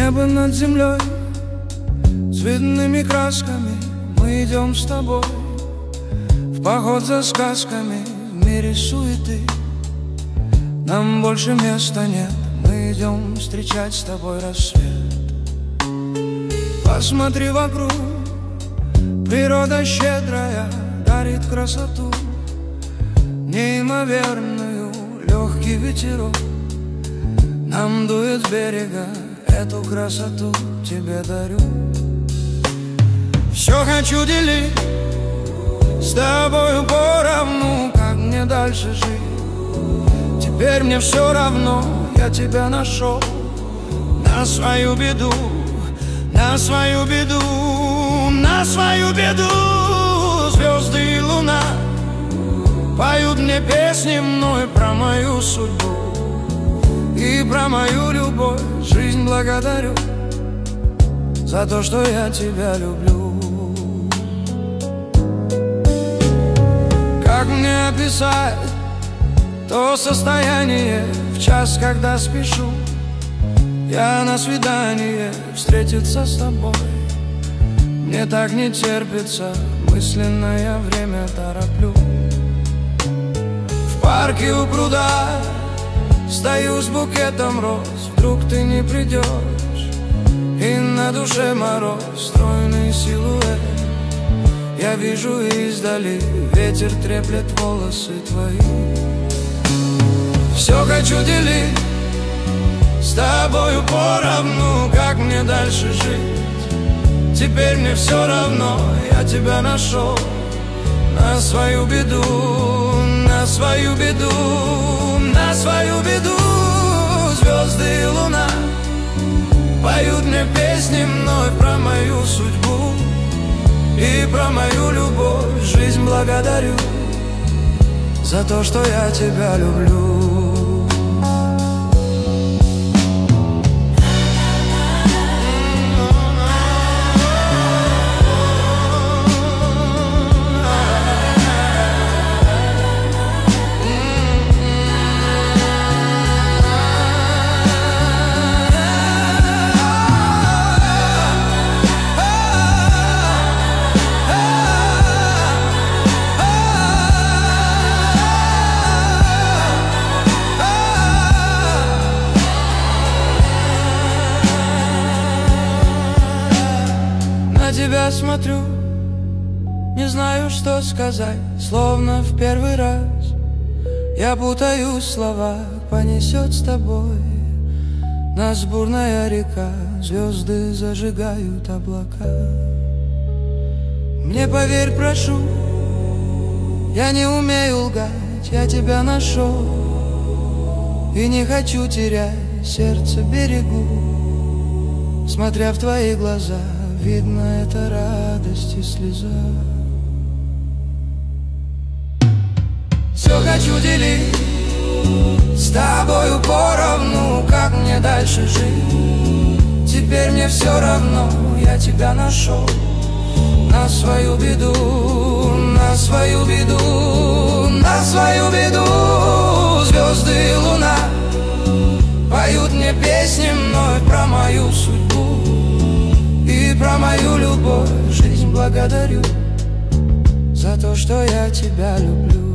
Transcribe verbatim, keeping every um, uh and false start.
Небо над землей цветными красками. Мы идем с тобой в поход за сказками. В мире суеты нам больше места нет. Мы идем встречать с тобой рассвет. Посмотри вокруг, природа щедрая дарит красоту неимоверную. Легкий ветерок нам дует с берега, эту красоту тебе дарю. Все хочу делить с тобою поровну, как мне дальше жить. Теперь мне все равно, я тебя нашел на свою беду, на свою беду, на свою беду. Звезды и луна поют мне песни мной про мою судьбу и про мою любовь. Жизнь благодарю за то, что я тебя люблю. Как мне описать то состояние в час, когда спешу я на свидание встретиться с тобой? Мне так не терпится, мысленно я время тороплю. В парке у пруда стою с букетом роз. Вдруг ты не придешь, и на душе мороз. Стройный силуэт я вижу издали, ветер треплет волосы твои. Все хочу делить с тобою поровну, как мне дальше жить. Теперь мне все равно, я тебя нашел на свою беду, на свою беду, на свою беду. Звезды и луна поют мне песни мной про мою судьбу и про мою любовь. Жизнь благодарю за то, что я тебя люблю. На тебя смотрю, не знаю, что сказать, словно в первый раз. Я путаю слова, понесет с тобой нас бурная река. Звезды зажигают облака. Мне поверь, прошу, я не умею лгать. Я тебя нашел и не хочу терять, сердце берегу. Смотря в твои глаза, видно, это радость и слеза. Все хочу делить с тобою поровну, как мне дальше жить. Теперь мне все равно, я тебя нашел на свою беду, на свою беду, на свою беду. Звезды и луна поют мне песни мной про мою судьбу и про мою любовь. Жизнь благодарю за то, что я тебя люблю.